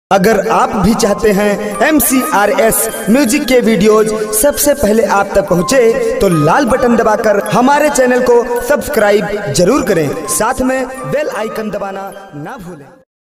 अगर आप भी चाहते हैं MCRS म्यूजिक के वीडियोज सबसे पहले आप तक पहुंचे तो लाल बटन दबाकर हमारे चैनल को सब्सक्राइब जरूर करें, साथ में बेल आइकन दबाना ना भूलें।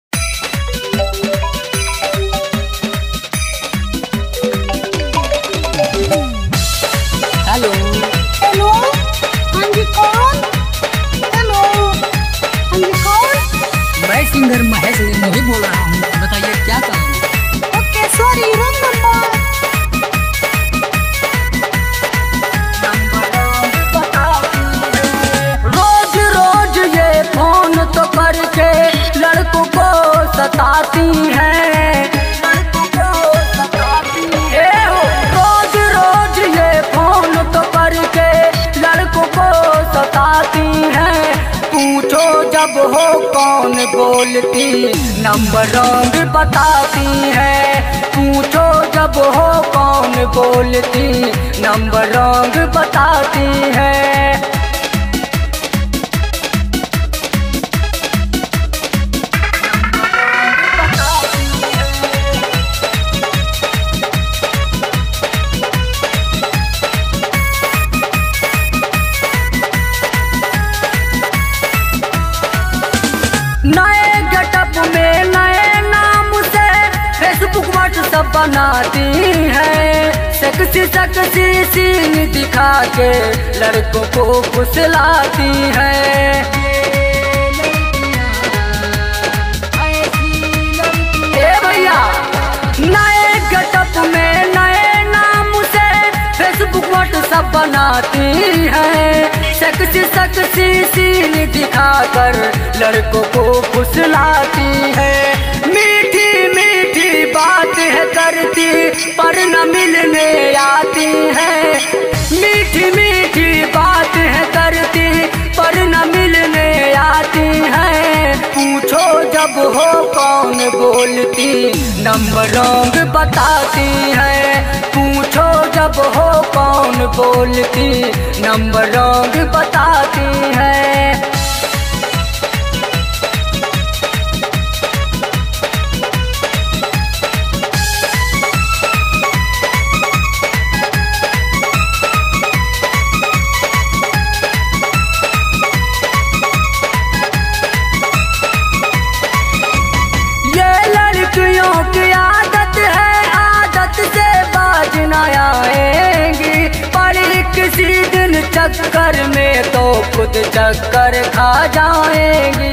हेलो हेलो, हाँ जी कौन? हेलो, हाँ जी कौन? मैं सिंगर महेश मोही बोल रहा हूँ, बताइए क्या काम है? Okay sorry, wrong number. रोज रोज ये फोन तो करके लड़कों को सताती हैं। रोज रोज ये फोन तो करके लड़कों को सताती हैं। पूछो जब हो कौन बोलती नंबर रॉन्ग बताती है। पूछो जब हो कौन बोलती नंबर रॉन्ग बताती है। नए गेटअप में नए नाम से फेसबुक व्हाट्सएप बनाती है। सेक्सी सेक्सी सीन दिखा के लड़कों को फुसलाती है। ए भैया, नए गेटअप में नए नाम से फेसबुक व्हाट्सएप बनाती है। सेक्सी सेक्सी सीन दिखाकर लड़कों को फुसलाती है। मीठी मीठी बात है करती पर न मिलने आती है। मीठी मीठी बात है करती पर न मिलने आती है। पूछो जब हो कौन बोलती नंबर रॉन्ग बताती है। पूछो जब हो कौन बोलती नंबर रॉन्ग बताती है। ये लड़कियों की आदत है, आदत से बाज न आएंगी। पड़ी किसी दिन चक्कर में तो खुद चक्कर खा जाएंगी।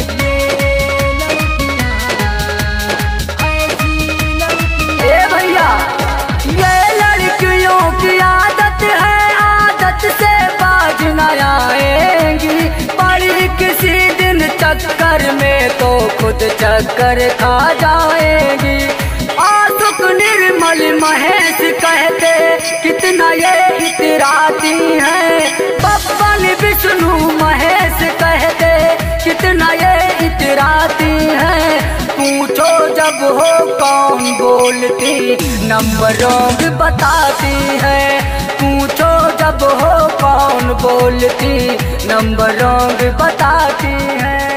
ए भैया, ये लड़कियों की आदत है, आदत से बाज न आएंगी। पड़ी किसी दिन चक्कर में तो खुद चक्कर खा जाएंगी। आशुक निर्मल महेश कहते कितना ये इतराती हैं। बब्बन विष्णु महेश कहते कितना ये इतराती हैं। पूछो जब हो कौन बोलती नंबर रॉन्ग बताती है। पूछो जब हो कौन बोलती नंबर रॉन्ग बताती है।